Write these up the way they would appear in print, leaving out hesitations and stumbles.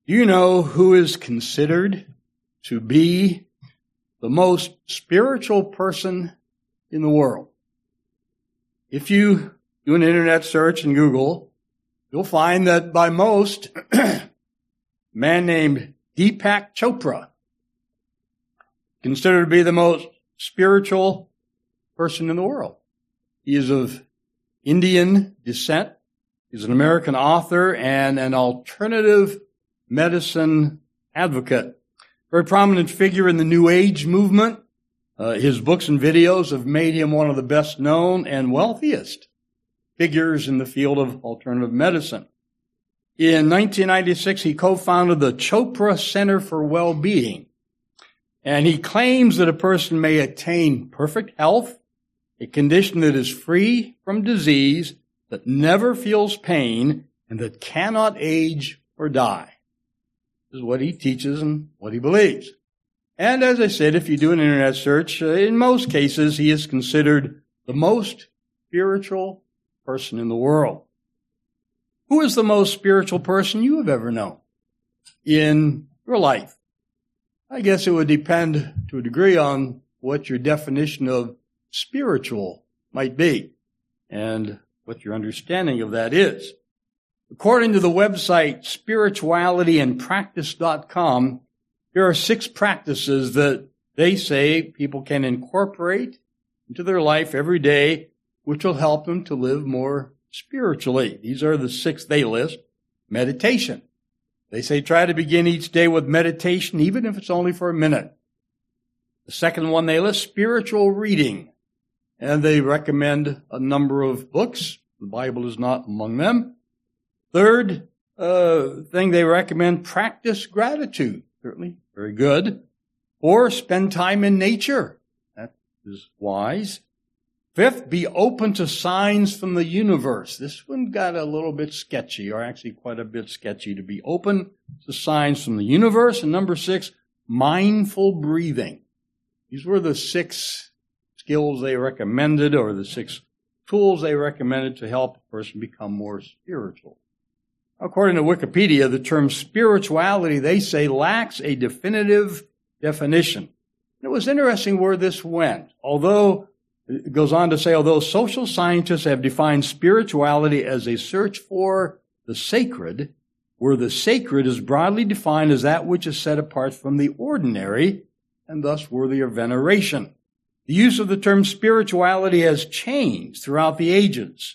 Do you know who is considered to be the most spiritual person in the world? If you do an internet search in Google, you'll find that by most, a man named Deepak Chopra, considered to be the most spiritual person in the world. He is of Indian descent. He's an American author and an alternative medicine advocate. Very prominent figure in the New Age movement. His books and videos have made him one of the best known and wealthiest figures in the field of alternative medicine. In 1996, he co-founded the Chopra Center for Well-Being. And he claims that a person may attain perfect health, a condition that is free from disease, that never feels pain, and that cannot age or die. This is what he teaches and what he believes. And as I said, if you do an internet search, in most cases, he is considered the most spiritual person in the world. Who is the most spiritual person you have ever known in your life? I guess it would depend to a degree on what your definition of spiritual might be and what your understanding of that is. According to the website spiritualityandpractice.com, there are 6 practices that they say people can incorporate into their life every day, which will help them to live more spiritually. These are the 6 they list. Meditation. They say try to begin each day with meditation, even if it's only for a minute. The second one they list, spiritual reading. And they recommend a number of books. The Bible is not among them. Third thing they recommend, practice gratitude. Certainly very good. Or spend time in nature. That is wise. Fifth, be open to signs from the universe. This one got a little bit sketchy, or actually quite a bit sketchy, to be open to signs from the universe. And number 6, mindful breathing. These were the 6 skills they recommended, or the 6 tools they recommended to help a person become more spiritual. According to Wikipedia, the term spirituality, they say, lacks a definitive definition. And it was interesting where this went. It goes on to say, although social scientists have defined spirituality as a search for the sacred, where the sacred is broadly defined as that which is set apart from the ordinary and thus worthy of veneration. The use of the term spirituality has changed throughout the ages.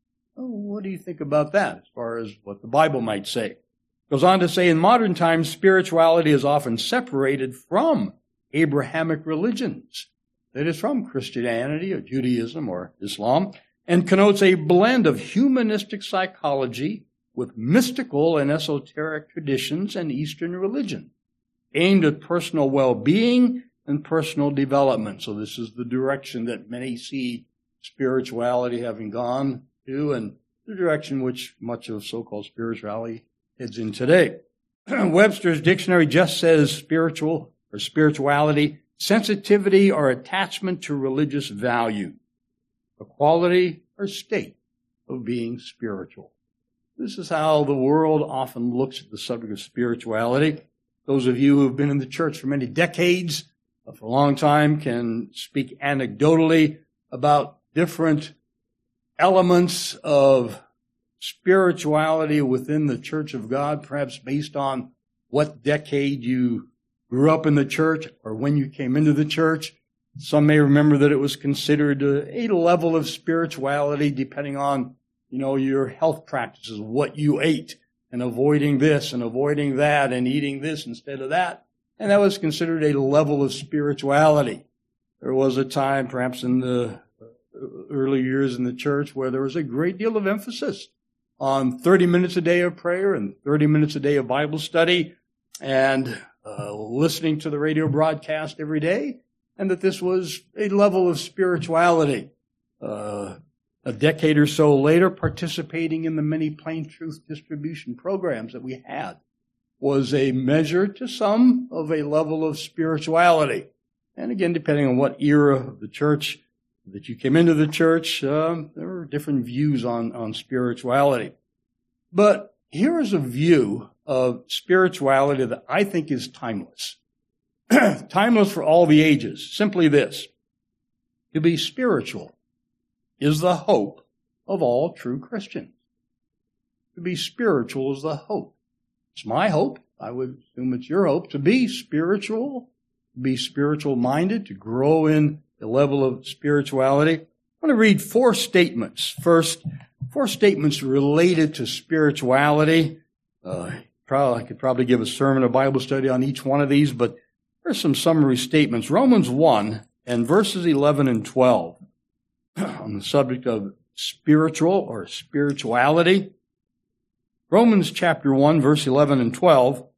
What do you think about that as far as what the Bible might say? It goes on to say, in modern times, spirituality is often separated from Abrahamic religions. That is from Christianity or Judaism or Islam, and connotes a blend of humanistic psychology with mystical and esoteric traditions and Eastern religion, aimed at personal well-being and personal development. So this is the direction that many see spirituality having gone to, and the direction which much of so-called spirituality heads in today. Webster's dictionary just says spiritual or spirituality, sensitivity or attachment to religious value, a quality or state of being spiritual. This is how the world often looks at the subject of spirituality. Those of you who have been in the church for many decades, for a long time, can speak anecdotally about different elements of spirituality within the Church of God, perhaps based on what decade you grew up in the church or when you came into the church. Some may remember that it was considered a level of spirituality depending on, your health practices, what you ate, and avoiding this and avoiding that and eating this instead of that. And that was considered a level of spirituality. There was a time, perhaps in the early years in the church, where there was a great deal of emphasis on 30 minutes a day of prayer and 30 minutes a day of Bible study and listening to the radio broadcast every day, and that this was a level of spirituality. A decade or so later, participating in the many plain truth distribution programs that we had was a measure to some of a level of spirituality. And again, depending on what era of the church that you came into the church, there were different views on spirituality. But here is a view of spirituality that I think is timeless. Timeless for all the ages. Simply this: to be spiritual is the hope of all true Christians. To be spiritual is the hope. It's my hope. I would assume it's your hope to be spiritual, to be spiritual-minded, to grow in the level of spirituality. I want to read 4 statements. First, 4 statements related to spirituality. I could probably give a sermon or Bible study on each one of these, but here's some summary statements. Romans 1 and verses 11 and 12 on the subject of spiritual or spirituality. Romans chapter 1, verse 11 and 12.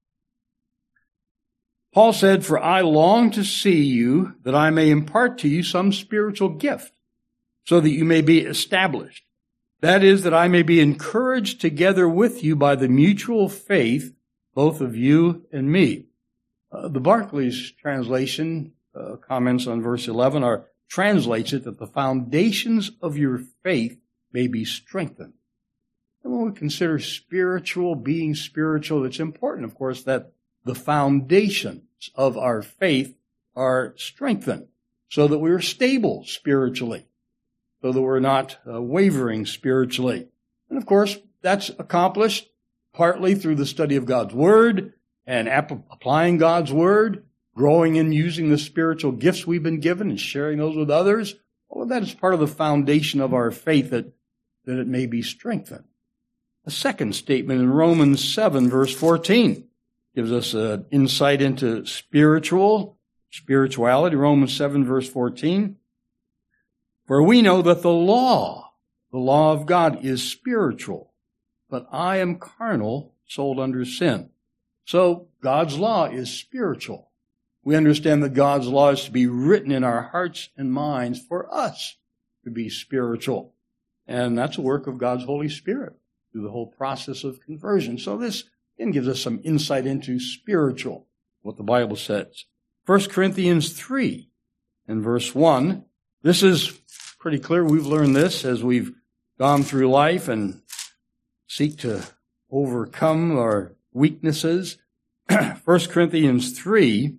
Paul said, "For I long to see you, that I may impart to you some spiritual gift, so that you may be established. That is, that I may be encouraged together with you by the mutual faith, both of you and me." The Barclay's translation comments on verse 11 translates it that the foundations of your faith may be strengthened. And when we consider being spiritual, it's important, of course, that the foundations of our faith are strengthened so that we're stable spiritually, so that we're not wavering spiritually. And of course, that's accomplished partly through the study of God's Word and applying God's Word, growing in using the spiritual gifts we've been given and sharing those with others. All of that is part of the foundation of our faith that it may be strengthened. A second statement in Romans 7, verse 14, gives us an insight into spirituality. Romans 7, verse 14. "For we know that the law of God is spiritual, but I am carnal, sold under sin." So God's law is spiritual. We understand that God's law is to be written in our hearts and minds for us to be spiritual. And that's a work of God's Holy Spirit through the whole process of conversion. So this again gives us some insight into spiritual, what the Bible says. 1 Corinthians 3 and verse 1. This is pretty clear. We've learned this as we've gone through life and seek to overcome our weaknesses. 1 Corinthians 3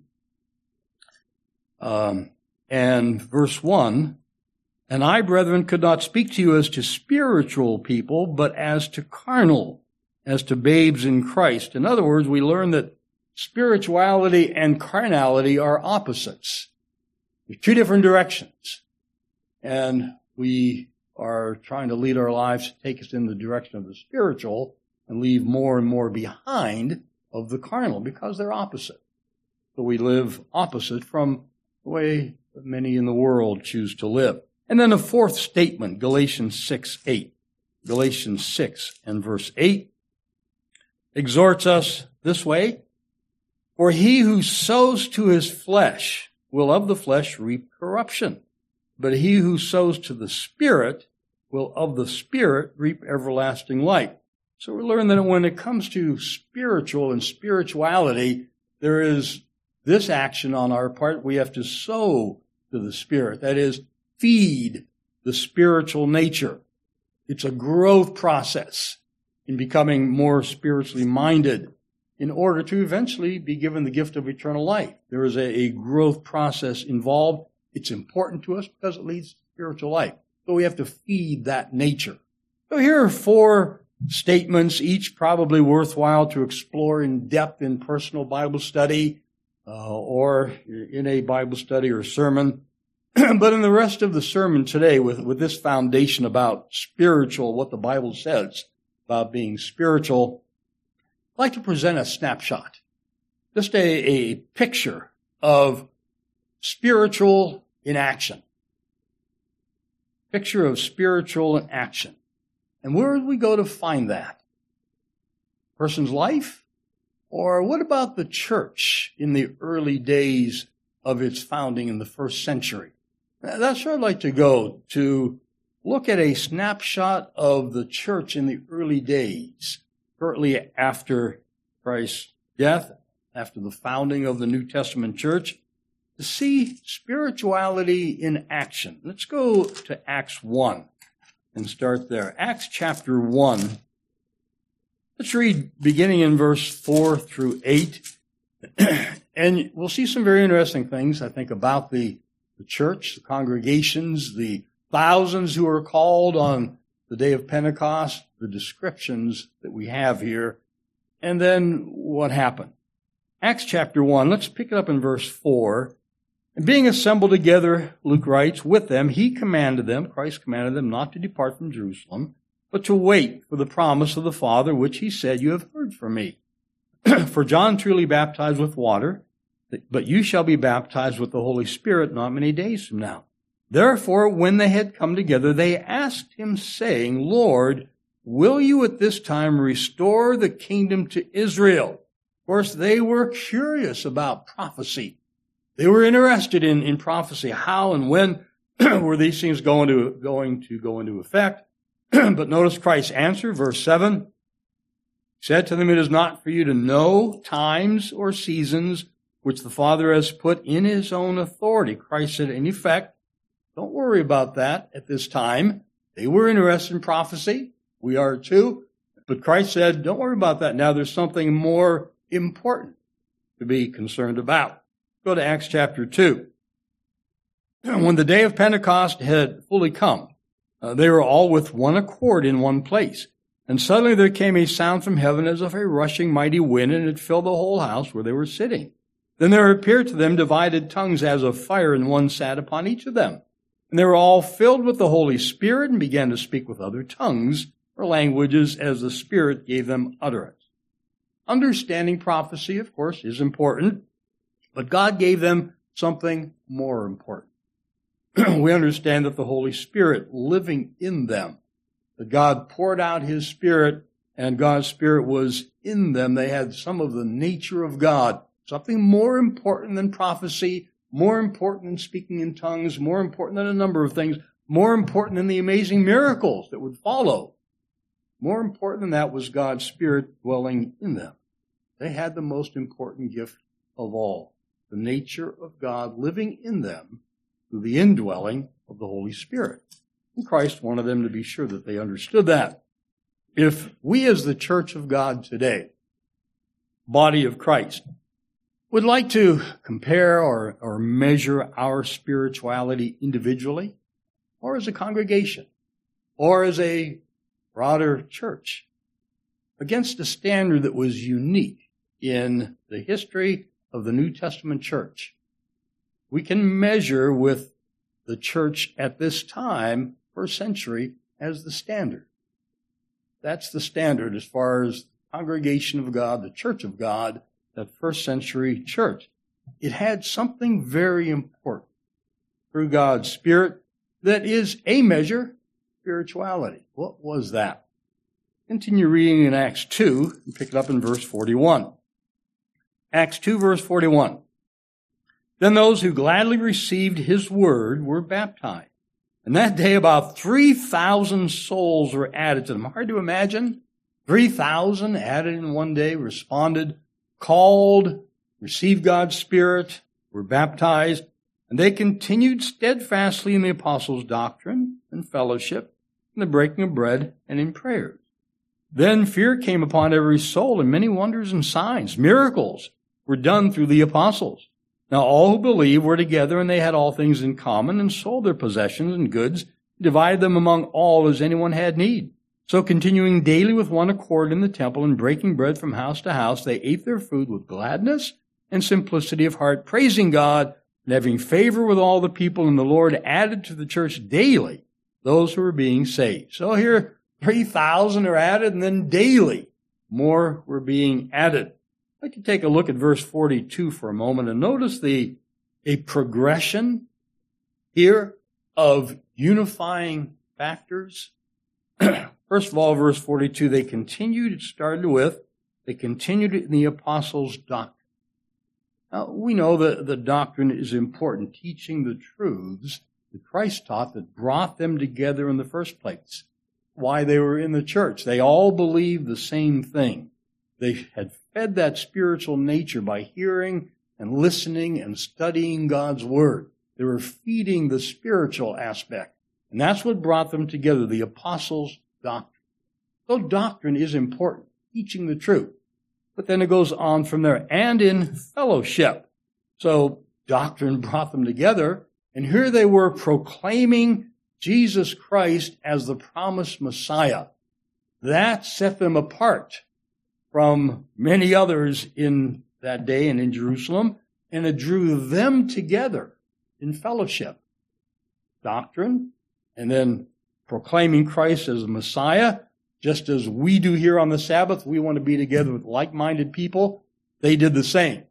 and verse 1. "And I, brethren, could not speak to you as to spiritual people, but as to carnal, as to babes in Christ." In other words, we learn that spirituality and carnality are opposites. They're 2 different directions. And we are trying to lead our lives to take us in the direction of the spiritual and leave more and more behind of the carnal because they're opposite. So we live opposite from the way that many in the world choose to live. And then a 4th statement, Galatians 6:8. Galatians 6 and verse 8 exhorts us this way: "For he who sows to his flesh will of the flesh reap corruption, but he who sows to the Spirit will of the Spirit reap everlasting life." So we learn that when it comes to spiritual and spirituality, there is this action on our part. We have to sow to the Spirit. That is, feed the spiritual nature. It's a growth process in becoming more spiritually minded in order to eventually be given the gift of eternal life. There is a growth process involved. It's important to us because it leads to spiritual life. So we have to feed that nature. So here are 4 statements, each probably worthwhile to explore in depth in personal Bible study or in a Bible study or sermon. But in the rest of the sermon today, with this foundation about spiritual, what the Bible says about being spiritual, I'd like to present a snapshot, just a picture of spiritual in action. Picture of spiritual in action. And where do we go to find that? Person's life? Or what about the church in the early days of its founding in the 1st century? That's where I'd like to go, to look at a snapshot of the church in the early days, shortly after Christ's death, after the founding of the New Testament church, to see spirituality in action. Let's go to Acts 1 and start there. Acts chapter 1 Let's read beginning in verse 4 through 8. And we'll see some very interesting things, I think, about the church, the congregations, the thousands who are called on the day of Pentecost, the descriptions that we have here, and then what happened. Acts chapter 1, let's pick it up in verse 4. And being assembled together, Luke writes, with them, Christ commanded them not to depart from Jerusalem, but to wait for the promise of the Father, which he said, you have heard from me. For John truly baptized with water, but you shall be baptized with the Holy Spirit not many days from now. Therefore, when they had come together, they asked him, saying, Lord, will you at this time restore the kingdom to Israel? Of course, they were curious about prophecy. They were interested in prophecy. How and when were these things going to go into effect? But notice Christ's answer, verse 7. He said to them, it is not for you to know times or seasons which the Father has put in his own authority. Christ said, in effect, don't worry about that at this time. They were interested in prophecy. We are too. But Christ said, don't worry about that. Now there's something more important to be concerned about. Go to Acts chapter 2. When the day of Pentecost had fully come, they were all with one accord in one place. And suddenly there came a sound from heaven as of a rushing mighty wind, and it filled the whole house where they were sitting. Then there appeared to them divided tongues as of fire, and one sat upon each of them. And they were all filled with the Holy Spirit and began to speak with other tongues or languages as the Spirit gave them utterance. Understanding prophecy, of course, is important, but God gave them something more important. We understand that the Holy Spirit living in them, that God poured out his Spirit and God's Spirit was in them. They had some of the nature of God, something more important than prophecy, more important than speaking in tongues, more important than a number of things, more important than the amazing miracles that would follow. More important than that was God's Spirit dwelling in them. They had the most important gift of all, the nature of God living in them through the indwelling of the Holy Spirit. And Christ wanted them to be sure that they understood that. If we as the church of God today, body of Christ, would like to compare or measure our spirituality individually, or as a congregation, or as a broader church, against a standard that was unique in the history of the New Testament church, we can measure with the church at this time, first century, as the standard. That's the standard as far as the congregation of God, the church of God, that first century church. It had something very important through God's Spirit that is a measure of spirituality. What was that? Continue reading in Acts 2 and pick it up in verse 41. Acts 2 verse 41. Then those who gladly received his word were baptized. And that day about 3,000 souls were added to them. Hard to imagine. 3,000 added in one day, responded, called, received God's Spirit, were baptized, and they continued steadfastly in the apostles' doctrine and fellowship, in the breaking of bread, and in prayers. Then fear came upon every soul, and many wonders and signs, miracles, were done through the apostles. Now all who believed were together, and they had all things in common, and sold their possessions and goods, divided them among all as anyone had need. So continuing daily with one accord in the temple and breaking bread from house to house, they ate their food with gladness and simplicity of heart, praising God and having favor with all the people. And the Lord added to the church daily those who were being saved. So here 3,000 are added, and then daily more were being added. I'd like to take a look at verse 42 for a moment and notice a progression here of unifying factors. First of all, verse 42, they continued in the apostles' doctrine. Now, we know that the doctrine is important, teaching the truths that Christ taught that brought them together in the first place. Why they were in the church. They all believed the same thing. They had fed that spiritual nature by hearing and listening and studying God's Word. They were feeding the spiritual aspect. And that's what brought them together, the apostles' doctrine. So doctrine is important. teaching the truth. But then it goes on from there, and in fellowship. So doctrine brought them together, and here they were proclaiming Jesus Christ as the promised Messiah. That set them apart from many others in that day and in Jerusalem, and it drew them together in fellowship. Doctrine, and then proclaiming Christ as the Messiah, just as we do here on the Sabbath. We want to be together with like-minded people. They did the same.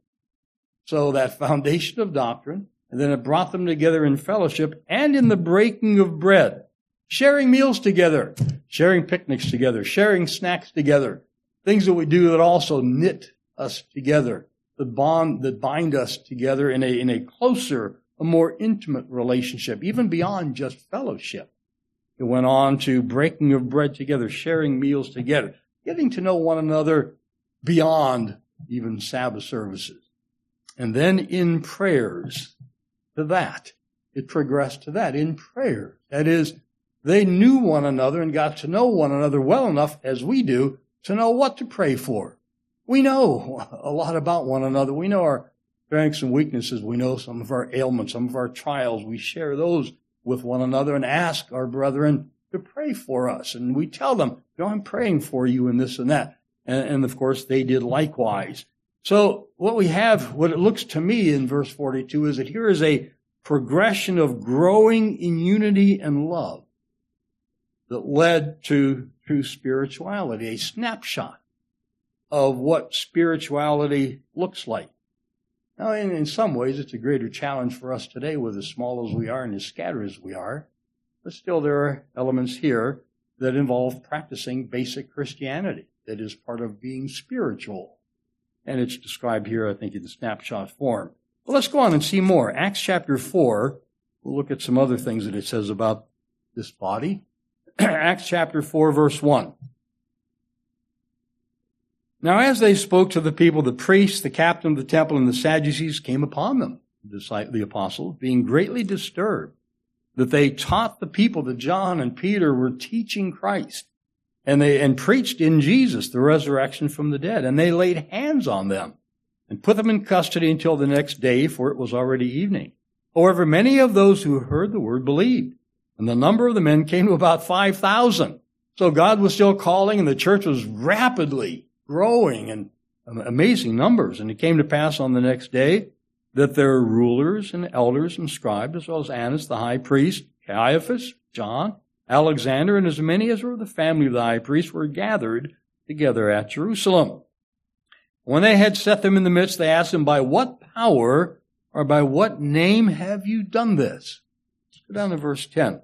So that foundation of doctrine, and then it brought them together in fellowship and in the breaking of bread, sharing meals together, sharing picnics together, sharing snacks together, things that we do that also knit us together, that bind us together in a closer, a more intimate relationship, even beyond just fellowship. It went on to breaking of bread together, sharing meals together, getting to know one another beyond even Sabbath services. And then in prayers, to that. It progressed to that, in prayer. That is, they knew one another and got to know one another well enough, as we do, to know what to pray for. We know a lot about one another. We know our strengths and weaknesses. We know some of our ailments, some of our trials. We share those with one another and ask our brethren to pray for us. And we tell them, I'm praying for you in this and that. And of course, they did likewise. So what we have, what it looks to me in verse 42 is that here is a progression of growing in unity and love that led to true spirituality, a snapshot of what spirituality looks like. Now, in some ways, it's a greater challenge for us today with as small as we are and as scattered as we are. But still, there are elements here that involve practicing basic Christianity that is part of being spiritual. And it's described here, I think, in snapshot form. Well, let's go on and see more. Acts chapter 4, we'll look at some other things that it says about this body. Acts chapter 4, verse 1. Now, as they spoke to the people, the priests, the captain of the temple, and the Sadducees came upon them, the apostles, being greatly disturbed, that they taught the people that John and Peter were teaching Christ. And preached in Jesus the resurrection from the dead. And they laid hands on them and put them in custody until the next day, for it was already evening. However, many of those who heard the word believed, and the number of the men came to about 5,000. So God was still calling, and the church was rapidly growing in amazing numbers. And it came to pass on the next day that their rulers and elders and scribes, as well as Annas the high priest, Caiaphas, John, Alexander, and as many as were of the family of the high priest were gathered together at Jerusalem. When they had set them in the midst, they asked them, by what power or by what name have you done this? Let's go down to verse 10.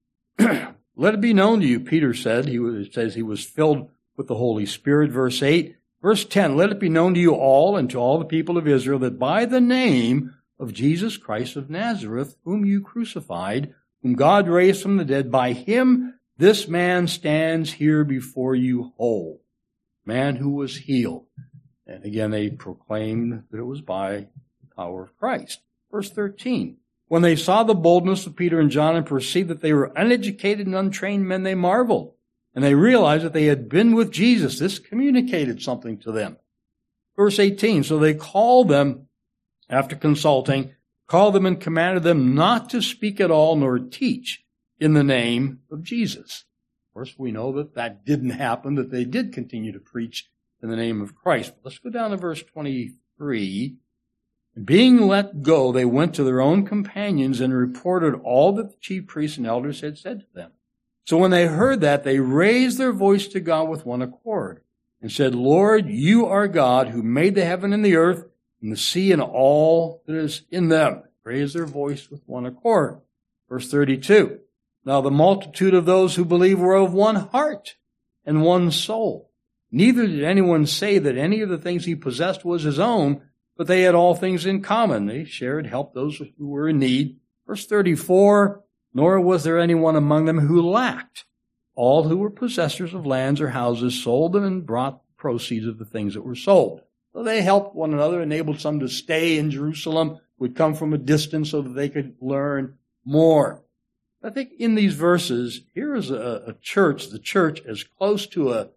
Let it be known to you, Peter said. It says he was filled with the Holy Spirit. Verse 8. Verse 10, let it be known to you all and to all the people of Israel that by the name of Jesus Christ of Nazareth, whom you crucified, whom God raised from the dead, by him this man stands here before you whole. Man who was healed. And again, they proclaimed that it was by the power of Christ. Verse 13, when they saw the boldness of Peter and John and perceived that they were uneducated and untrained men, they marveled. And they realized that they had been with Jesus. This communicated something to them. Verse 18, so they called them, after consulting, called them and commanded them not to speak at all nor teach in the name of Jesus. Of course, we know that that didn't happen, that they did continue to preach in the name of Christ. But let's go down to verse 23. Being let go, they went to their own companions and reported all that the chief priests and elders had said to them. So when they heard that, they raised their voice to God with one accord and said, Lord, you are God who made the heaven and the earth and the sea and all that is in them. Raised their voice with one accord. Verse 32. Now the multitude of those who believed were of one heart and one soul. Neither did anyone say that any of the things he possessed was his own, but they had all things in common. They shared, helped those who were in need. Verse 34. Nor was there anyone among them who lacked. All who were possessors of lands or houses sold them and brought proceeds of the things that were sold. So they helped one another, enabled some to stay in Jerusalem, would come from a distance so that they could learn more. I think in these verses, here is a church, the church as close to a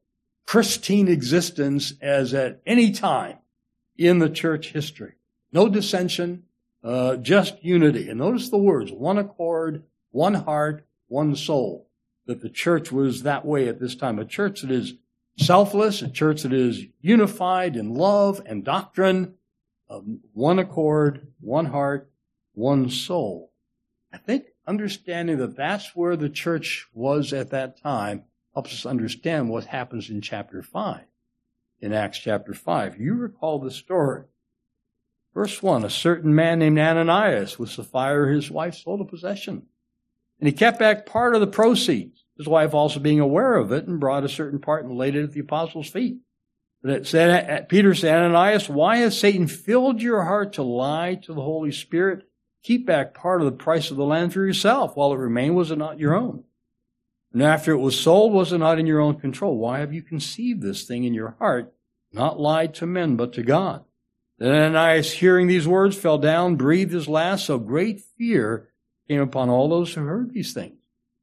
pristine existence as at any time in the church history. No dissension, just unity. And notice the words, one accord, one heart, one soul. That the church was that way at this time. A church that is selfless, a church that is unified in love and doctrine, one accord, one heart, one soul. I think understanding that that's where the church was at that time helps us understand what happens in chapter 5, in Acts chapter 5. You recall the story. Verse 1, a certain man named Ananias with Sapphira, his wife, sold a possession. And he kept back part of the proceeds, his wife also being aware of it, and brought a certain part and laid it at the apostles' feet. But it said, Peter said, Ananias, why has Satan filled your heart to lie to the Holy Spirit? Keep back part of the price of the land for yourself. While it remained, was it not your own? And after it was sold, was it not in your own control? Why have you conceived this thing in your heart, not lied to men, but to God? Then Ananias, hearing these words, fell down, breathed his last, so great fear came upon all those who heard these things.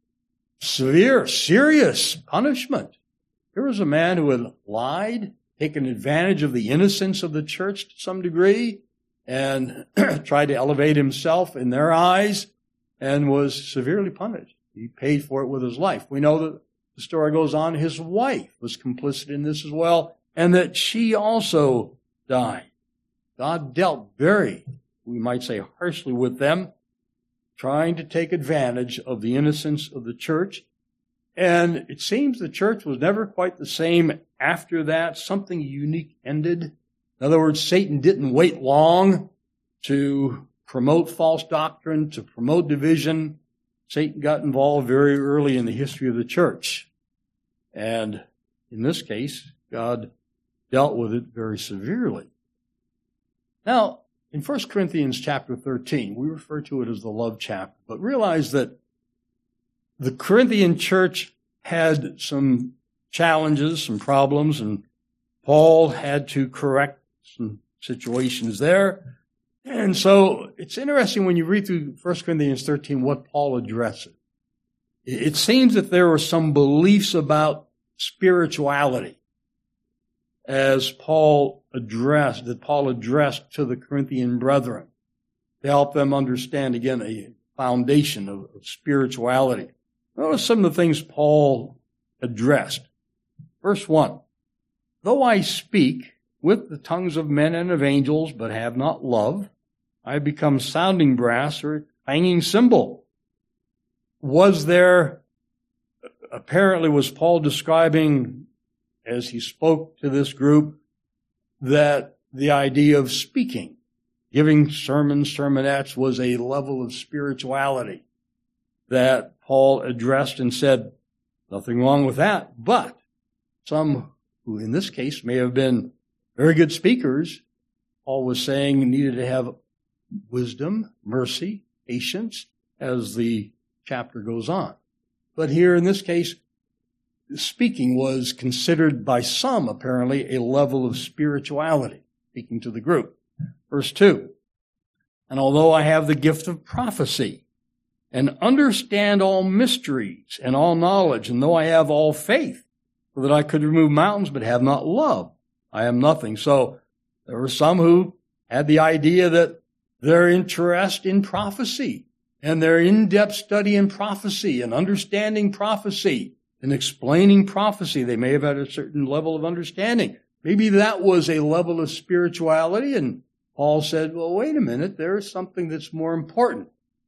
Severe, serious punishment. Here was a man who had lied, taken advantage of the innocence of the church to some degree, and tried to elevate himself in their eyes, and was severely punished. He paid for it with his life. We know that the story goes on, his wife was complicit in this as well, and that she also died. God dealt very, we might say, harshly with them, trying to take advantage of the innocence of the church. And it seems the church was never quite the same after that. Something unique ended. In other words, Satan didn't wait long to promote false doctrine, to promote division. Satan got involved very early in the history of the church. And in this case, God dealt with it very severely. Now, in 1 Corinthians chapter 13, we refer to it as the love chapter, but realize that the Corinthian church had some challenges, some problems, and Paul had to correct some situations there. And so it's interesting when you read through 1 Corinthians 13 what Paul addresses. It seems that there were some beliefs about spirituality as Paul addressed to the Corinthian brethren to help them understand, again, a foundation of spirituality. Notice some of the things Paul addressed. Verse 1, though I speak with the tongues of men and of angels, but have not love, I become sounding brass or clanging cymbal. Was Paul describing, as he spoke to this group, that the idea of speaking, giving sermonettes was a level of spirituality that Paul addressed and said, nothing wrong with that, but some who in this case may have been very good speakers, Paul was saying needed to have wisdom, mercy, patience, as the chapter goes on. But here in this case, speaking was considered by some, apparently, a level of spirituality, speaking to the group. Verse 2, and although I have the gift of prophecy and understand all mysteries and all knowledge, and though I have all faith, so that I could remove mountains but have not love, I am nothing. So there were some who had the idea that their interest in prophecy and their in-depth study in prophecy and understanding prophecy and explaining prophecy, they may have had a certain level of understanding. Maybe that was a level of spirituality, and Paul said, well, wait a minute, there is something that's more important.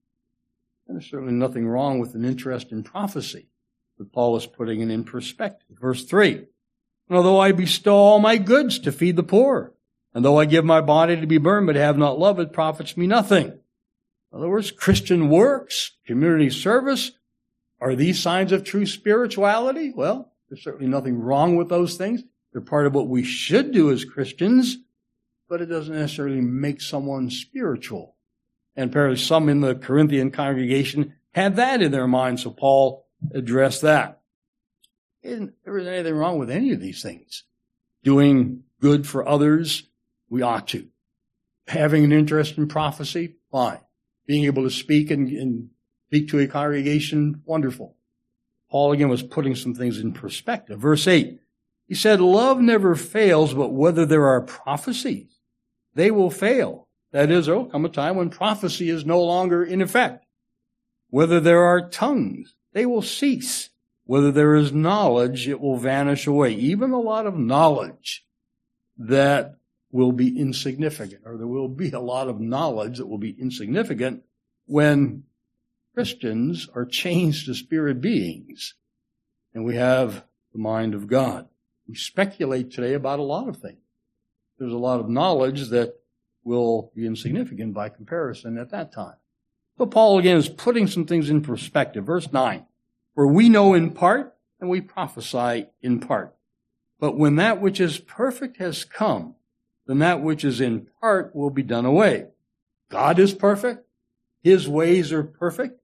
And there's certainly nothing wrong with an interest in prophecy, but Paul is putting it in perspective. Verse 3, and although I bestow all my goods to feed the poor, and though I give my body to be burned but have not love, it profits me nothing. In other words, Christian works, community service, are these signs of true spirituality? Well, there's certainly nothing wrong with those things. They're part of what we should do as Christians, but it doesn't necessarily make someone spiritual. And apparently some in the Corinthian congregation had that in their mind, so Paul addressed that. Isn't there anything wrong with any of these things? Doing good for others, we ought to. Having an interest in prophecy, fine. Being able to speak and speak to a congregation, wonderful. Paul again was putting some things in perspective. Verse 8, He said, love never fails, but whether there are prophecies, they will fail. That is, there will come a time when prophecy is no longer in effect. Whether there are tongues, they will cease. Whether there is knowledge, it will vanish away. Even a lot of knowledge that will be insignificant, or there will be a lot of knowledge that will be insignificant when Christians are changed to spirit beings and we have the mind of God. We speculate today about a lot of things. There's a lot of knowledge that will be insignificant by comparison at that time. So Paul again is putting some things in perspective. Verse 9, for we know in part and we prophesy in part. But when that which is perfect has come, then that which is in part will be done away. God is perfect. His ways are perfect.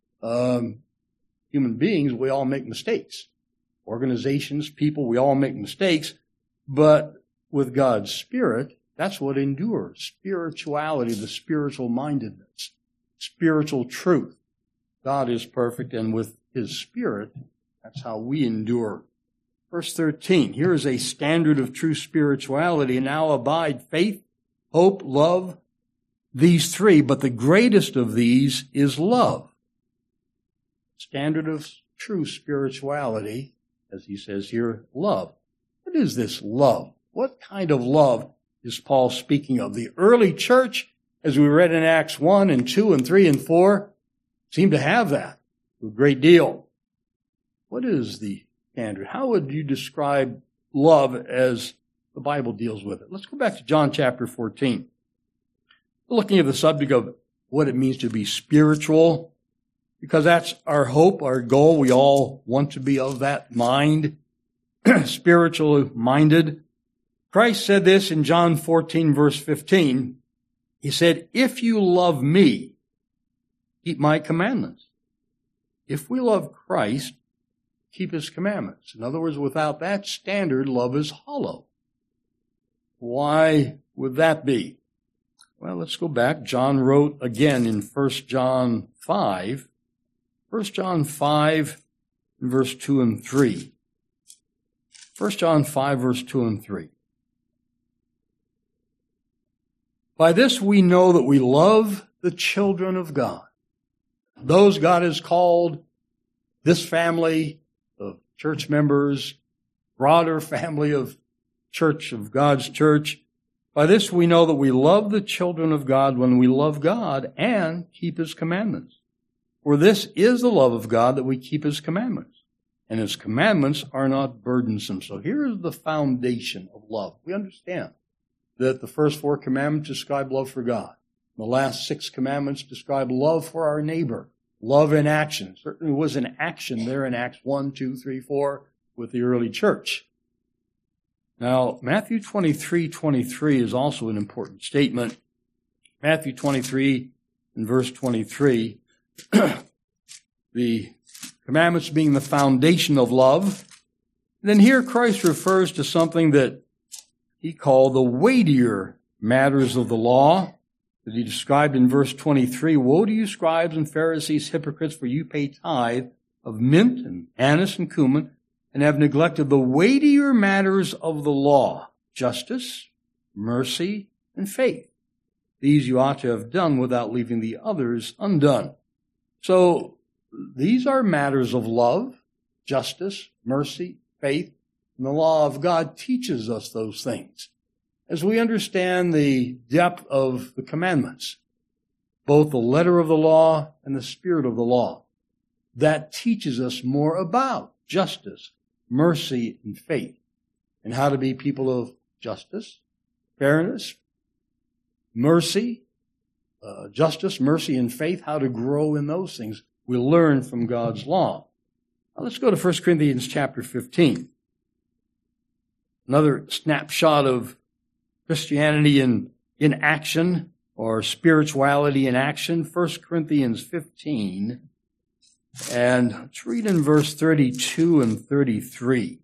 Human beings, we all make mistakes. Organizations, people, we all make mistakes. But with God's Spirit, that's what endures. Spirituality, the spiritual mindedness, spiritual truth. God is perfect, and with His Spirit, that's how we endure. Verse 13, here is a standard of true spirituality. Now abide faith, hope, love, these three, but the greatest of these is love. Standard of true spirituality, as he says here, love. What is this love? What kind of love is Paul speaking of? The early church, as we read in Acts 1 and 2 and 3 and 4, seemed to have that a great deal. What is the standard? How would you describe love as the Bible deals with it? Let's go back to John chapter 14. We're looking at the subject of what it means to be spiritual, because that's our hope, our goal. We all want to be of that mind, spiritually minded. Christ said this in John 14, verse 15. He said, if you love me, keep my commandments. If we love Christ, keep His commandments. In other words, without that standard, love is hollow. Why would that be? Well, let's go back. John wrote again in 1 John 5. 1 John 5, verse 2 and 3. 1 John 5, verse 2 and 3. By this we know that we love the children of God. Those God has called, this family of church members, broader family of church, of God's church. By this we know that we love the children of God when we love God and keep His commandments. For this is the love of God, that we keep His commandments. And His commandments are not burdensome. So here is the foundation of love. We understand that the first 4 commandments describe love for God. The last 6 commandments describe love for our neighbor. Love in action. Certainly was an action there in Acts 1, 2, 3, 4 with the early church. Now, Matthew 23:23 is also an important statement. Matthew 23 and verse 23, the commandments being the foundation of love. Then here Christ refers to something that He called the weightier matters of the law, that He described in verse 23. Woe to you, scribes and Pharisees, hypocrites, for you pay tithe of mint and anise and cumin, and have neglected the weightier matters of the law, justice, mercy, and faith. These you ought to have done without leaving the others undone. So these are matters of love, justice, mercy, faith, and the law of God teaches us those things. As we understand the depth of the commandments, both the letter of the law and the spirit of the law, that teaches us more about justice, mercy, and faith, and how to be people of justice, fairness, mercy, justice, mercy, and faith, how to grow in those things. We learn from God's law. Now let's go to 1 Corinthians chapter 15. Another snapshot of Christianity in action, or spirituality in action. 1 Corinthians 15. And let's read in verse 32 and 33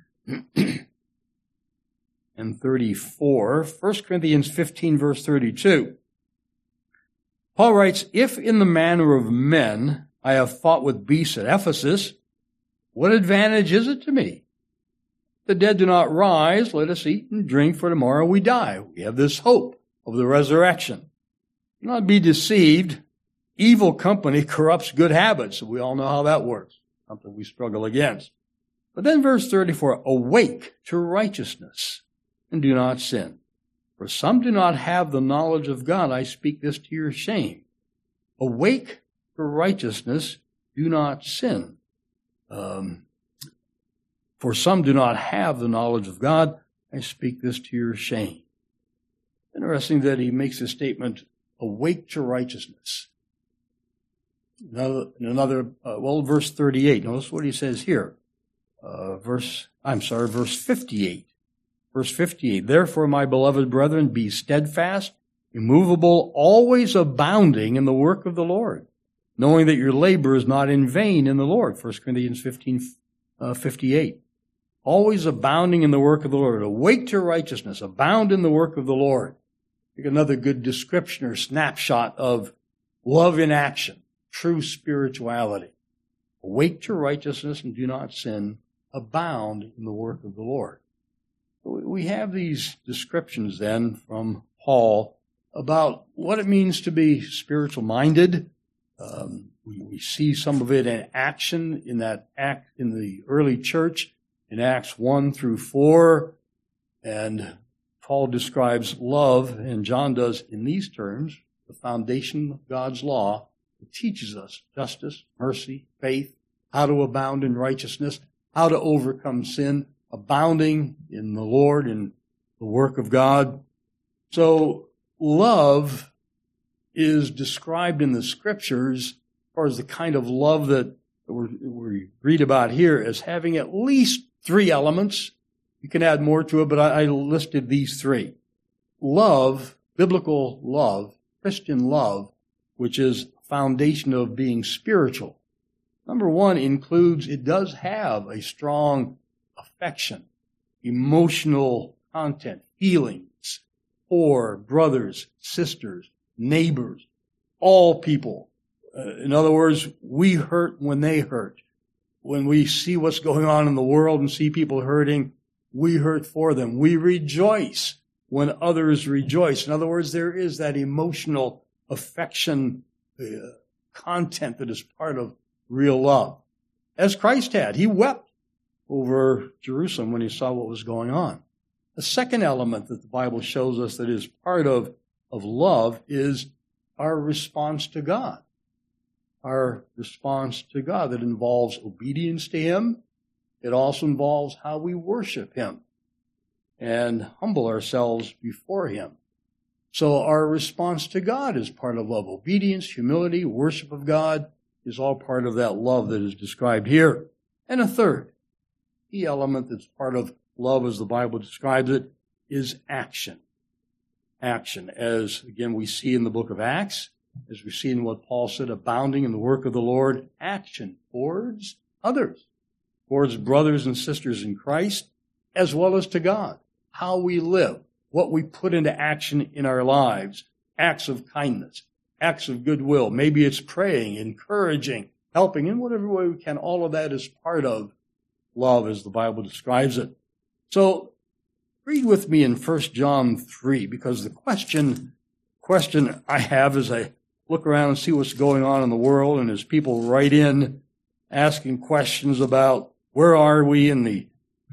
and 34. 1 Corinthians 15, verse 32. Paul writes, if in the manner of men I have fought with beasts at Ephesus, what advantage is it to me? The dead do not rise. Let us eat and drink, for tomorrow we die. We have this hope of the resurrection. Do not be deceived. Evil company corrupts good habits. We all know how that works, something we struggle against. But then verse 34, awake to righteousness and do not sin. For some do not have the knowledge of God. I speak this to your shame. Awake to righteousness, do not sin. For some do not have the knowledge of God. I speak this to your shame. Interesting that he makes the statement, awake to righteousness. Verse 38. Notice what he says here. Verse 58. Verse 58. Therefore, my beloved brethren, be steadfast, immovable, always abounding in the work of the Lord, knowing that your labor is not in vain in the Lord. 1 Corinthians 15:58. Always abounding in the work of the Lord. Awake to righteousness. Abound in the work of the Lord. Take another good description or snapshot of love in action. True spirituality. Awake to righteousness and do not sin. Abound in the work of the Lord. We have these descriptions then from Paul about what it means to be spiritual minded. We see some of it in action in that act in the early church in Acts 1 through 4. And Paul describes love, and John does in these terms, the foundation of God's law. It teaches us justice, mercy, faith, how to abound in righteousness, how to overcome sin, abounding in the Lord and the work of God. So love is described in the Scriptures, as far as the kind of love that we read about here, as having at least 3 elements. You can add more to it, but I listed these 3. Love, biblical love, Christian love, which is foundation of being spiritual. Number 1 includes, it does have a strong affection, emotional content, feelings for brothers, sisters, neighbors, all people. In other words, we hurt when they hurt. When we see what's going on in the world and see people hurting, we hurt for them. We rejoice when others rejoice. In other words, there is that emotional affection content that is part of real love. As Christ had. He wept over Jerusalem when he saw what was going on. The second element that the Bible shows us that is part of love is our response to God. Our response to God that involves obedience to Him. It also involves how we worship Him and humble ourselves before Him. So our response to God is part of love. Obedience, humility, worship of God is all part of that love that is described here. And a third key element that's part of love as the Bible describes it is action. Action, as again we see in the book of Acts, as we see in what Paul said, abounding in the work of the Lord, action towards others, towards brothers and sisters in Christ, as well as to God. How we live, what we put into action in our lives, acts of kindness, acts of goodwill. Maybe it's praying, encouraging, helping in whatever way we can. All of that is part of love as the Bible describes it. So read with me in 1 John 3, because the question I have as I look around and see what's going on in the world, and as people write in asking questions about where are we in the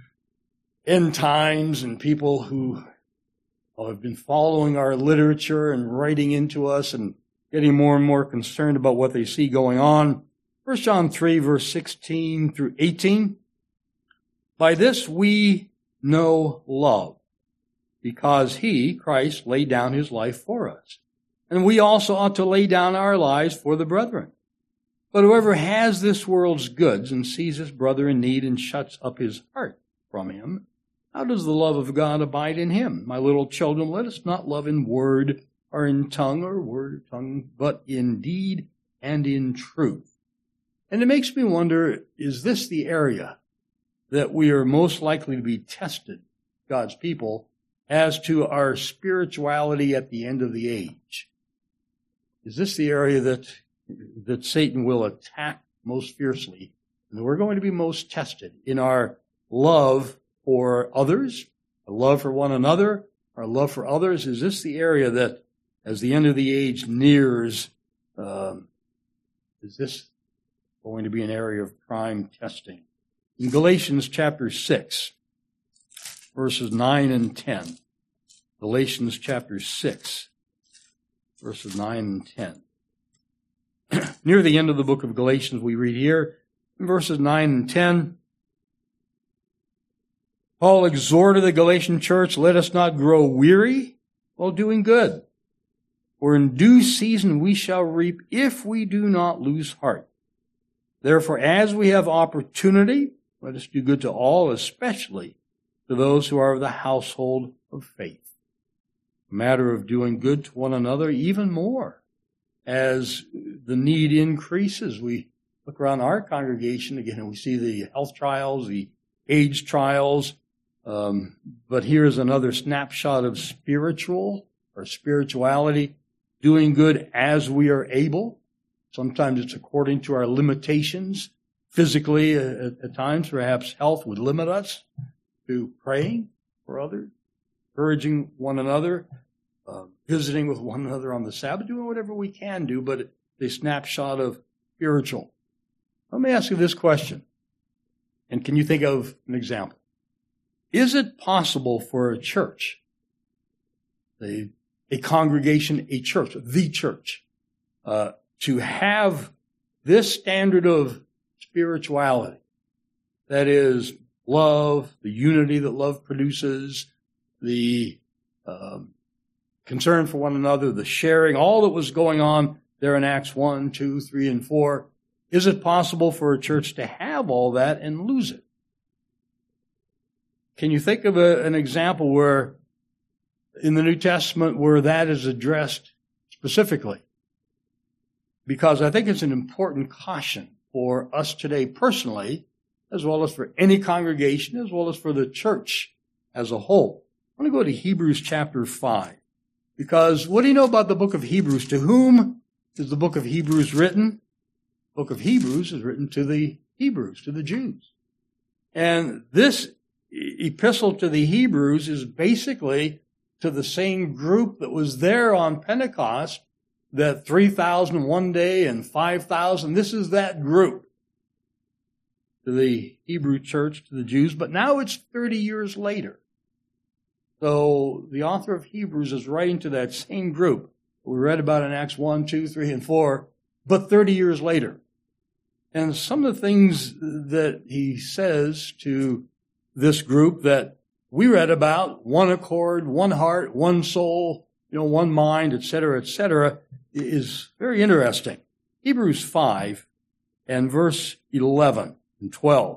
end times, and people who have been following our literature and writing into us and getting more and more concerned about what they see going on. 1 John 3, verse 16 through 18. By this we know love, because He, Christ, laid down His life for us. And we also ought to lay down our lives for the brethren. But whoever has this world's goods and sees his brother in need and shuts up his heart from him, how does the love of God abide in him? My little children, let us not love in word or in tongue, but in deed and in truth. And it makes me wonder, is this the area that we are most likely to be tested, God's people, as to our spirituality at the end of the age? Is this the area that Satan will attack most fiercely, and that we're going to be most tested in our love for others, our love for one another, our love for others? Is this the area that, as the end of the age nears, is this going to be an area of prime testing? In Galatians chapter 6, verses 9 and 10. Galatians chapter 6, verses 9 and 10. Near the end of the book of Galatians, we read here, in verses 9 and 10, Paul exhorted the Galatian church, let us not grow weary while doing good, for in due season we shall reap if we do not lose heart. Therefore, as we have opportunity, let us do good to all, especially to those who are of the household of faith. A matter of doing good to one another even more as the need increases. We look around our congregation again and we see the health trials, the age trials, but here's another snapshot of spirituality, doing good as we are able. Sometimes it's according to our limitations. Physically, at times, perhaps health would limit us to praying for others, encouraging one another, visiting with one another on the Sabbath, doing whatever we can do, but it's a snapshot of spiritual. Let me ask you this question, and can you think of an example? Is it possible for a church, a congregation, a church, the church, to have this standard of spirituality, that is love, the unity that love produces, the concern for one another, the sharing, all that was going on there in Acts 1, 2, 3, and 4. Is it possible for a church to have all that and lose it? Can you think of an example where in the New Testament where that is addressed specifically? Because I think it's an important caution for us today personally, as well as for any congregation, as well as for the church as a whole. I want to go to Hebrews chapter 5. Because what do you know about the book of Hebrews? To whom is the book of Hebrews written? The book of Hebrews is written to the Hebrews, to the Jews. And this epistle to the Hebrews is basically to the same group that was there on Pentecost, that 3,000 one day and 5,000. This is that group, to the Hebrew church, to the Jews. But now it's 30 years later. So the author of Hebrews is writing to that same group we read about in Acts 1, 2, 3, and 4, but 30 years later. And some of the things that he says to this group that we read about, one accord, one heart, one soul, one mind, etc., is very interesting. Hebrews 5 and verse 11 and 12.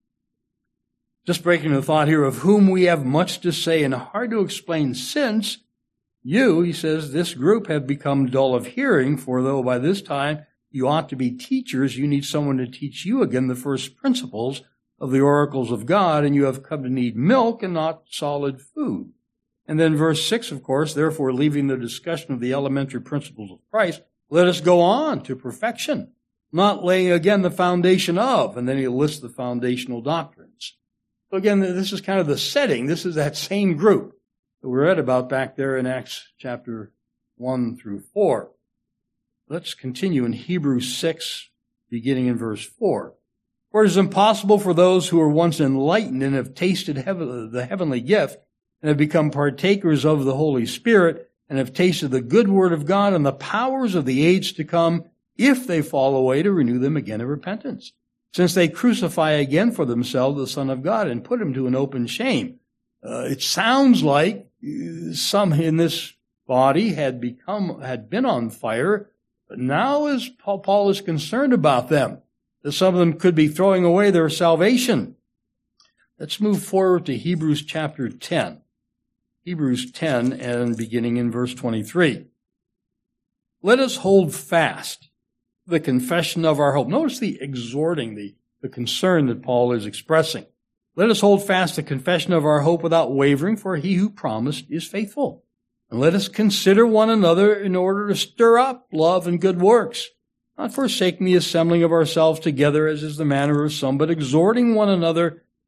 Just breaking the thought here, of whom we have much to say and hard to explain, since you, he says, this group have become dull of hearing, for though by this time you ought to be teachers, you need someone to teach you again the first principles of the oracles of God, and you have come to need milk and not solid food. And then verse 6, of course, therefore leaving the discussion of the elementary principles of Christ, let us go on to perfection, not laying again the foundation of, and then he lists the foundational doctrines. So again, this is kind of the setting. This is that same group that we read about back there in Acts chapter 1 through 4. Let's continue in Hebrews 6, beginning in verse 4. For it is impossible for those who were once enlightened and have tasted the heavenly gift and have become partakers of the Holy Spirit and have tasted the good word of God and the powers of the age to come, if they fall away, to renew them again in repentance, since they crucify again for themselves the Son of God and put him to an open shame. It sounds like some in this body had been on fire, but now as Paul is concerned about them, that some of them could be throwing away their salvation. Let's move forward to Hebrews chapter 10. Hebrews 10 and beginning in verse 23. Let us hold fast the confession of our hope. Notice the exhorting, the concern that Paul is expressing. Let us hold fast the confession of our hope without wavering, for he who promised is faithful. And let us consider one another in order to stir up love and good works, not forsaking the assembling of ourselves together as is the manner of some, but exhorting one another,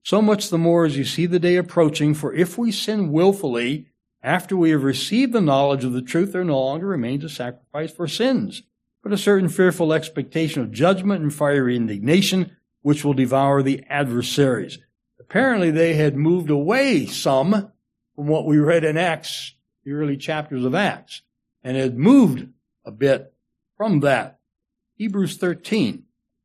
So much the more as you see the day approaching, for if we sin willfully, after we have received the knowledge of the truth, there no longer remains a sacrifice for sins, but a certain fearful expectation of judgment and fiery indignation, which will devour the adversaries. Apparently they had moved away some from what we read in Acts, the early chapters of Acts, and had moved a bit from that. Hebrews 13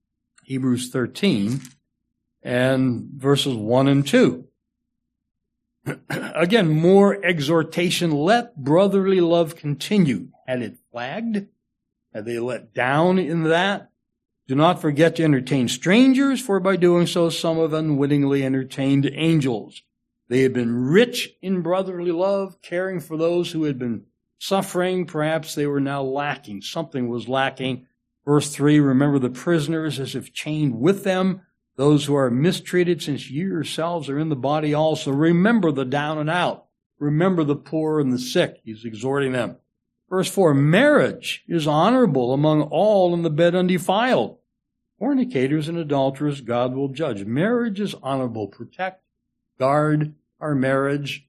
and verses 1 and 2. Again, more exhortation, let brotherly love continue. Had it flagged? Had they let down in that? Do not forget to entertain strangers, for by doing so some have unwittingly entertained angels. They had been rich in brotherly love, caring for those who had been suffering. Perhaps they were now lacking. Something was lacking. Verse 3, remember the prisoners as if chained with them, those who are mistreated, since you yourselves are in the body also. Remember the down and out. Remember the poor and the sick. He's exhorting them. Verse 4, marriage is honorable among all, and the bed undefiled. Fornicators and adulterers God will judge. Marriage is honorable. Protect, guard our marriage.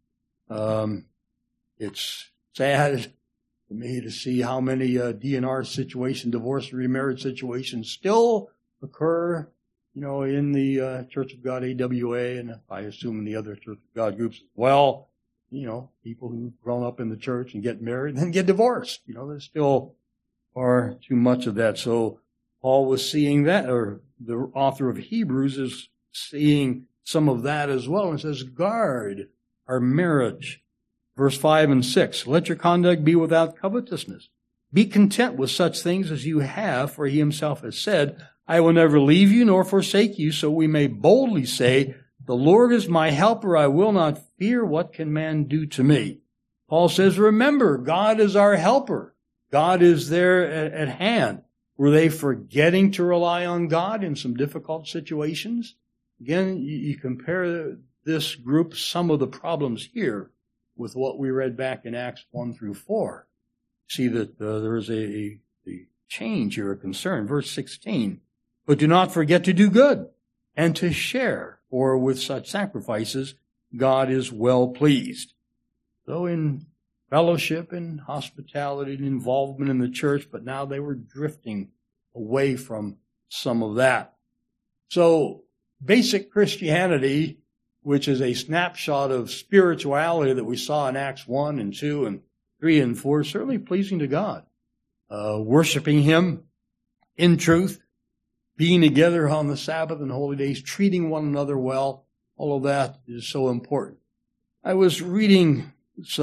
It's sad for me to see how many DNR situations, divorce and remarriage situations still occur, in the Church of God AWA, and I assume in the other Church of God groups as well. People who've grown up in the church and get married and then get divorced. There's still far too much of that. So Paul was seeing that, or the author of Hebrews is seeing some of that as well, and says, guard our marriage. Verse 5 and 6, let your conduct be without covetousness. Be content with such things as you have, for he himself has said, I will never leave you nor forsake you, so we may boldly say, the Lord is my helper, I will not fear. What can man do to me? Paul says, remember, God is our helper. God is there at hand. Were they forgetting to rely on God in some difficult situations? Again, you compare this group, some of the problems here, with what we read back in Acts 1 through 4. See that there is a change here, a concern. Verse 16, but do not forget to do good and to share, for with such sacrifices God is well pleased. So in fellowship and hospitality and involvement in the church, but now they were drifting away from some of that. So basic Christianity, which is a snapshot of spirituality that we saw in Acts 1 and 2 and 3 and 4, certainly pleasing to God. Worshiping Him in truth, being together on the Sabbath and holy days, treating one another well, all of that is so important. I was reading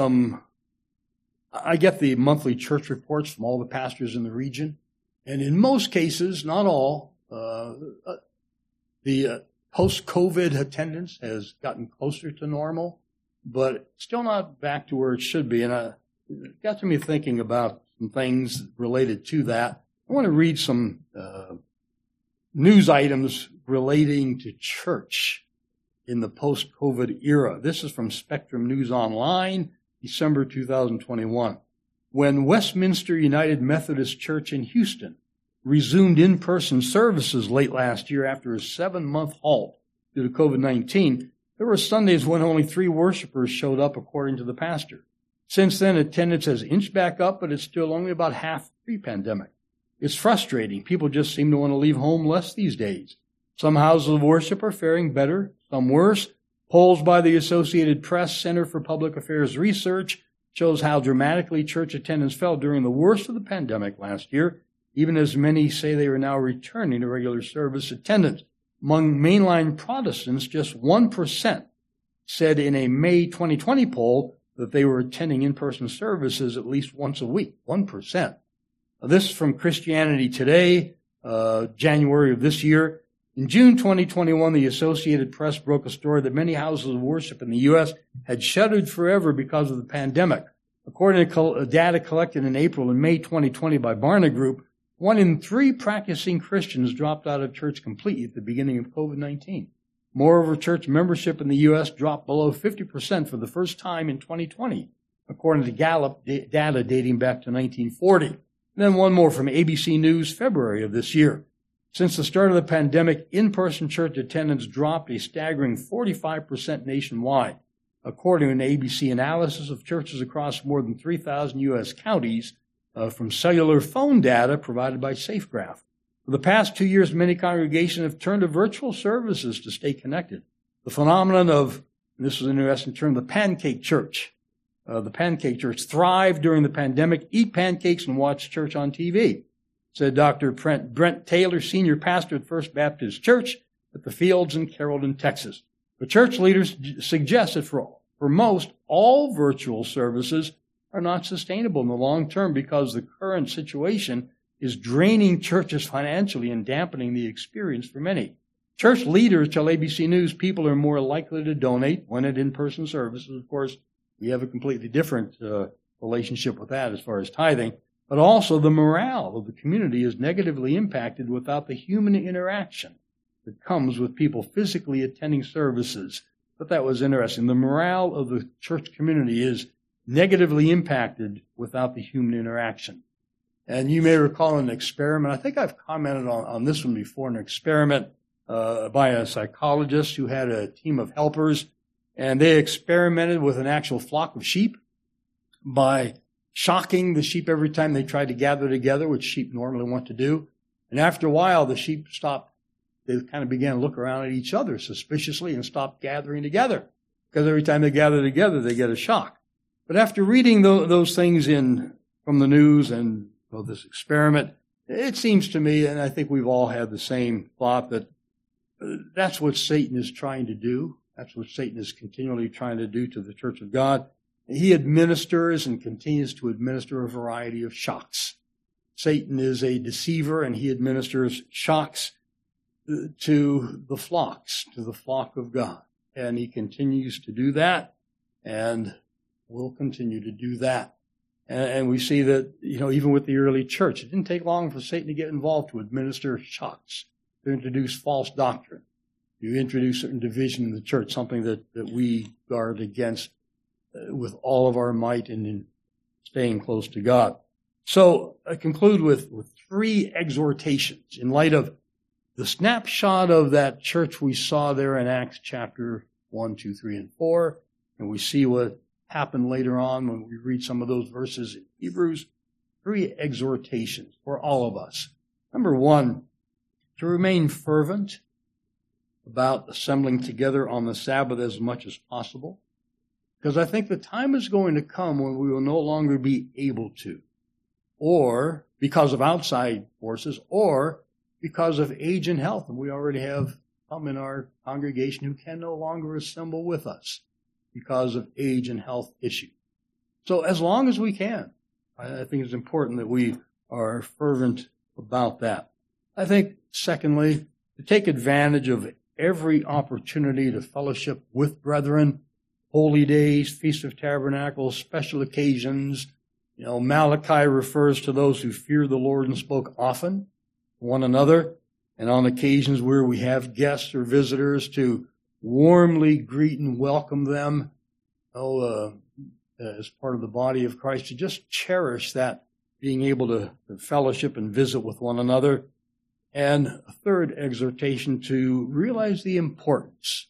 I get the monthly church reports from all the pastors in the region, and in most cases, not all, the post-COVID attendance has gotten closer to normal, but still not back to where it should be. And it got to me thinking about some things related to that. I want to read some news items relating to church in the post-COVID era. This is from Spectrum News Online, December 2021. When Westminster United Methodist Church in Houston resumed in-person services late last year after a 7-month halt due to COVID-19, there were Sundays when only 3 worshipers showed up, according to the pastor. Since then, attendance has inched back up, but it's still only about half pre-pandemic. It's frustrating. People just seem to want to leave home less these days. Some houses of worship are faring better, some worse. Polls by the Associated Press Center for Public Affairs Research shows how dramatically church attendance fell during the worst of the pandemic last year, even as many say they are now returning to regular service attendance. Among mainline Protestants, just 1% said in a May 2020 poll that they were attending in-person services at least once a week. 1%. This is from Christianity Today, January of this year. In June 2021, the Associated Press broke a story that many houses of worship in the U.S. had shuttered forever because of the pandemic. According to data collected in April and May 2020 by Barna Group, 1 in 3 practicing Christians dropped out of church completely at the beginning of COVID-19. Moreover, church membership in the U.S. dropped below 50% for the first time in 2020, according to Gallup data dating back to 1940. And then one more from ABC News, February of this year. Since the start of the pandemic, in-person church attendance dropped a staggering 45% nationwide, according to an ABC analysis of churches across more than 3,000 U.S. counties from cellular phone data provided by SafeGraph. For the past 2 years, many congregations have turned to virtual services to stay connected. The phenomenon of, and this is an interesting term, the pancake church. The pancake church thrived during the pandemic. Eat pancakes and watch church on TV, said Dr. Brent Taylor, senior pastor at First Baptist Church at the Fields in Carrollton, Texas. But church leaders suggest that for most, all virtual services are not sustainable in the long term because the current situation is draining churches financially and dampening the experience for many. Church leaders tell ABC News people are more likely to donate when at in-person services. Of course, we have a completely different relationship with that as far as tithing. But also the morale of the community is negatively impacted without the human interaction that comes with people physically attending services. But that was interesting. The morale of the church community is negatively impacted without the human interaction. And you may recall an experiment. I think I've commented on this one before, an experiment by a psychologist who had a team of helpers, and they experimented with an actual flock of sheep by shocking the sheep every time they tried to gather together, which sheep normally want to do. And after a while, the sheep stopped. They kind of began to look around at each other suspiciously and stopped gathering together, because every time they gather together, they get a shock. But after reading those things from the news and this experiment, it seems to me, and I think we've all had the same thought, that that's what Satan is trying to do. That's what Satan is continually trying to do to the Church of God. He administers and continues to administer a variety of shocks. Satan is a deceiver, and he administers shocks to the flocks, to the flock of God. And he continues to do that, and will continue to do that. And we see that, even with the early church, it didn't take long for Satan to get involved to administer shocks, to introduce false doctrine, to introduce certain division in the church, something that we guard against with all of our might and in staying close to God. So I conclude with 3 exhortations in light of the snapshot of that church we saw there in Acts chapter 1, 2, 3, and 4, and we see what happened later on when we read some of those verses in Hebrews. 3 exhortations for all of us. Number 1, to remain fervent about assembling together on the Sabbath as much as possible, because I think the time is going to come when we will no longer be able to, or because of outside forces, or because of age and health. And we already have some in our congregation who can no longer assemble with us because of age and health issues. So as long as we can, I think it's important that we are fervent about that. I think, secondly, to take advantage of every opportunity to fellowship with brethren, holy days, Feast of Tabernacles, special occasions. Malachi refers to those who fear the Lord and spoke often to one another, and on occasions where we have guests or visitors, to warmly greet and welcome them as part of the body of Christ, to just cherish that, being able to fellowship and visit with one another. And a third exhortation, to realize the importance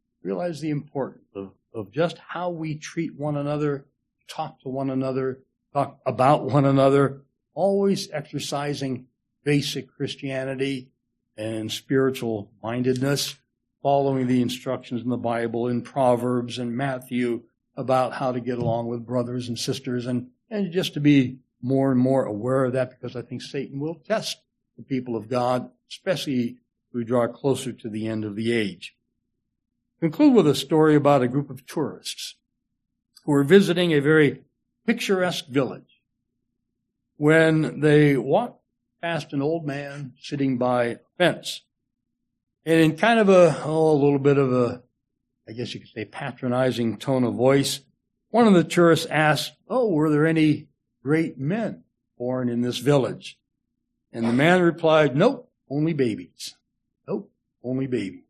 of just how we treat one another, talk to one another, talk about one another, always exercising basic Christianity and spiritual mindedness, following the instructions in the Bible, in Proverbs and Matthew, about how to get along with brothers and sisters, and just to be more and more aware of that, because I think Satan will test the people of God, especially as we draw closer to the end of the age. Conclude with a story about a group of tourists who were visiting a very picturesque village when they walked past an old man sitting by a fence. And in kind of a little bit of a, I guess you could say, patronizing tone of voice, one of the tourists asked, were there any great men born in this village? And the man replied, nope, only babies. Nope, only babies.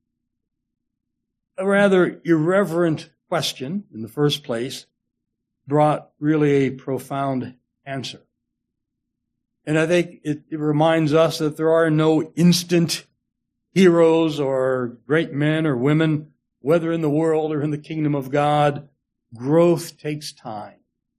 A rather irreverent question in the first place brought really a profound answer. And I think it reminds us that there are no instant heroes or great men or women, whether in the world or in the kingdom of God. Growth takes time.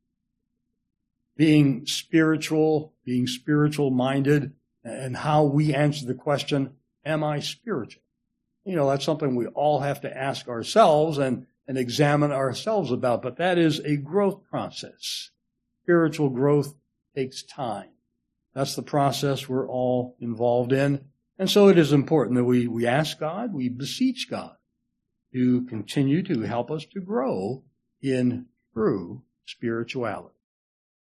Being spiritual minded, and how we answer the question, am I spiritual? That's something we all have to ask ourselves and examine ourselves about, but that is a growth process. Spiritual growth takes time. That's the process we're all involved in. And so it is important that we ask God, we beseech God to continue to help us to grow in true spirituality.